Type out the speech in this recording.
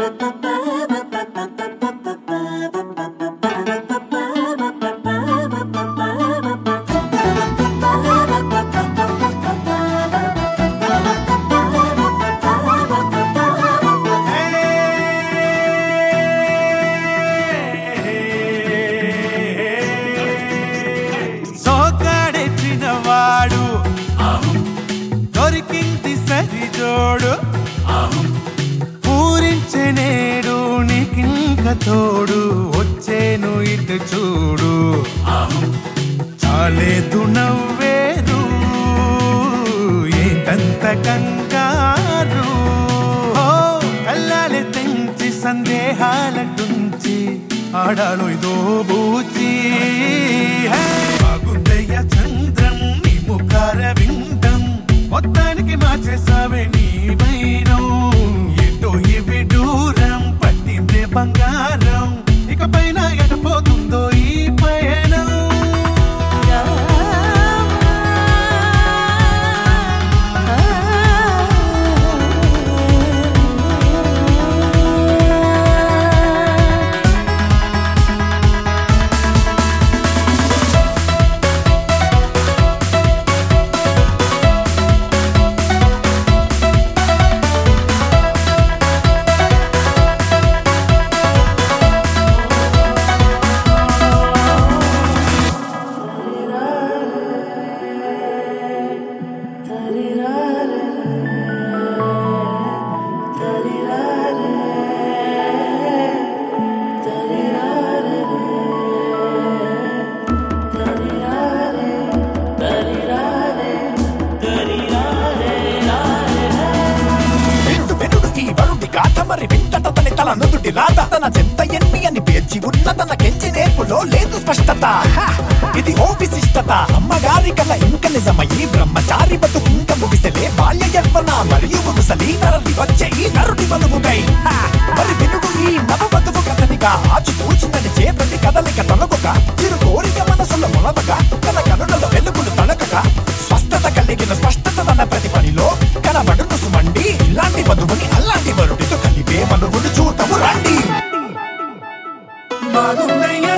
దొరికింది సరిజోడు పూరించే నేడు నీకింక తోడు వచ్చేను ఇటు చూడు చాలేదు నవ్వేరు ఏంటంత కంగారు కళ్ళాలే తెంచి సందేహాలటుంచి ఆడాలో ఇదో బూచి బాగుందయ్య చంద్రం నీ ముఖార వింటం మొత్తానికి మార్చేసావే నీ వైరం ఎటో ఇవి దూరం పట్టిందే బంగారం ఇకపైన ఎటపోతుందో ఈ పయనం మరి వింటట తన తల నుదుటి రాత తన చెంత ఎన్ని అని పేర్చి ఉన్న తన కెంచి నేర్పులో లేదు స్పష్టత ఇది ఓ విశిష్టత అమ్మగారి కల ఇంక నిజమయ్యి బ్రహ్మచారి బతుకు ఇంక ముగిసలే బాల్య యవ్వన మరియు ముసలి నరలి వచ్చే ఈ నరుడి బలుగుకై మరి వినుడు ఈ నవ బతుకు కథనిగా ఆచితూచి నడిచే ప్రతి కదలిక తొలగక చిరు కోరిక మనసులో మొలవగా తన కనులలో వెలుగులు తడకక స్వస్థత కలిగిన స్పష్టత తన ప్రతి పనిలో కనబడును సుమండి ఇలాంటి వధువుని అలాంటి వరుడితో కలిపే మనువులు చూతము రండి బాగుందయ్య